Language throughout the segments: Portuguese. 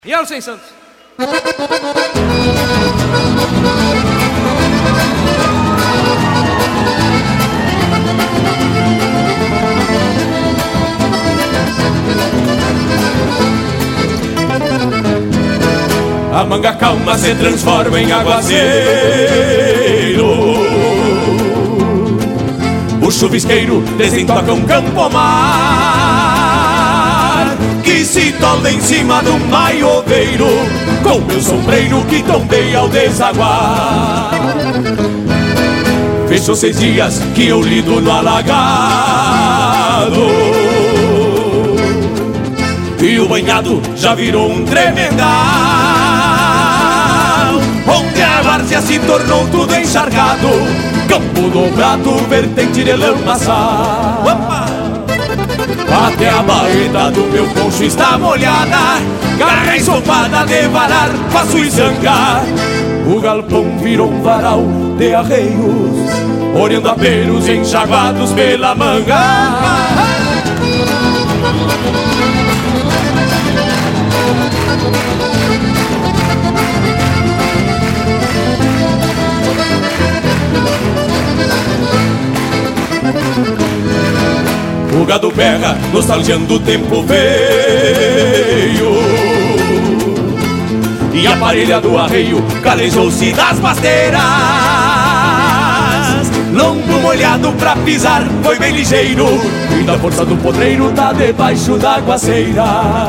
E Alcem Santos. A manga calma se transforma em aguaceiro, o chuvisqueiro desentoca um campo-mar que se tolda em cima do maioveiro, com meu sombreiro que tombei ao desaguar. Fechou 6 dias que eu lido no alagado, e o banhado já virou um tremendal, onde a várzea se tornou tudo encharcado, campo dobrado, vertente de lamaçal. Até a baeta do meu poncho está molhada, garra ensopada de varar, faço e zangar. O galpão virou um varal de arreios, olhando aperos enxaguados pela manga. O gado berra, nostalgiando o tempo veio, e a parelha do arreio calejou-se das pasteiras. Longo molhado pra pisar, foi bem ligeiro, e da força do podreiro tá debaixo da aguaceira.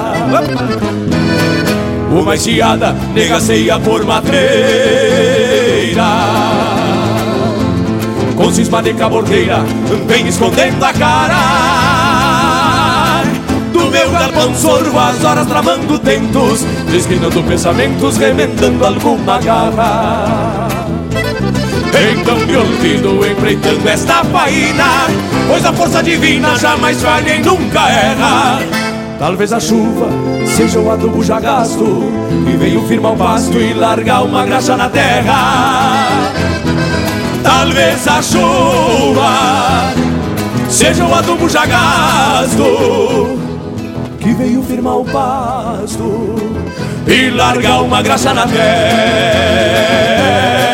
Uma enxeada negaceia por matreira, com cisma de cabordeira vem escondendo a cara. Do meu galpão sorvo as horas tramando tentos, desquinando pensamentos, remendando alguma garra. Então me olvido empreitando esta faina, pois a força divina jamais falha e nunca erra. Talvez a chuva seja o adubo já gasto, e veio firmar o pasto e largar uma graxa na terra. Talvez a chuva seja o adubo já gasto, que veio firmar o pasto e largar uma graxa na terra.